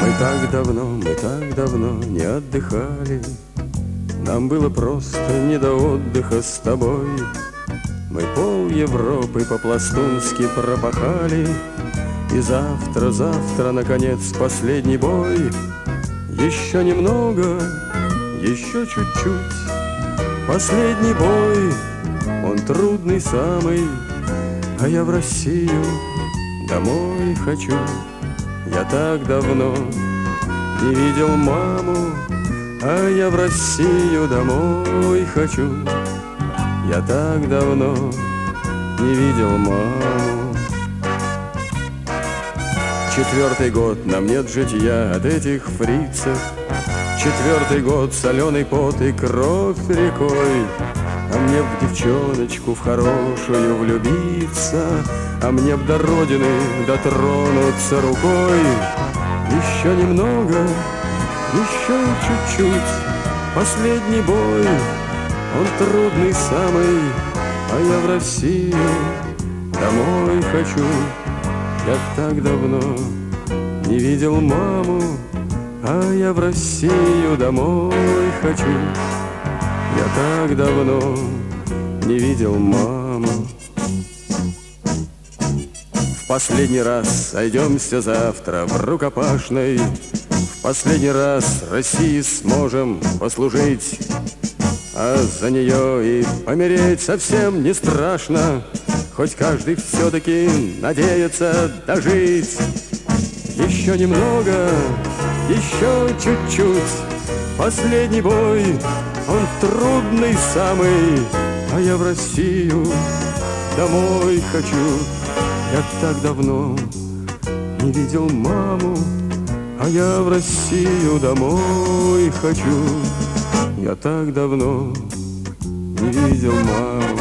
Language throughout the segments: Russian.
Мы так давно не отдыхали. Нам было просто не до отдыха с тобой. Мы пол Европы по-пластунски пропахали. И завтра, наконец, последний бой. Еще немного, еще чуть-чуть. Последний бой, он трудный самый. А я в Россию домой хочу. Я так давно не видел маму, а я в Россию домой хочу. Я так давно не видел маму. 4-й год, нам нет житья от этих фрицев. 4-й год, соленый пот и кровь рекой. А мне в девчоночку, в хорошую влюбиться, а мне б до родины дотронуться рукой. Еще немного, еще чуть-чуть. Последний бой, он трудный самый. А я в Россию домой хочу. Я так давно не видел маму, а я в Россию домой хочу. Я так давно не видел маму. В последний раз сойдемся завтра в рукопашной. В последний раз России сможем послужить. А за нее и помереть совсем не страшно. Хоть каждый все-таки надеется дожить. Еще немного, еще чуть-чуть. Последний бой, он трудный самый. А я в Россию домой хочу. Я так давно не видел маму, а я в Россию домой хочу. Я так давно не видел маму.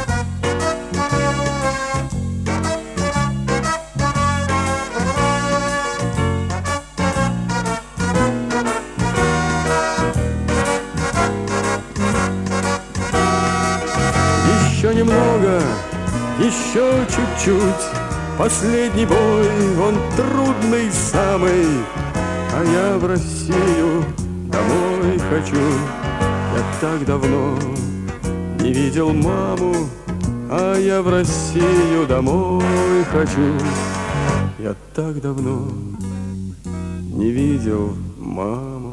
Еще немного, еще чуть-чуть. Последний бой, он трудный самый. А я в Россию домой хочу. Я так давно не видел маму, а я в Россию домой хочу. Я так давно не видел маму.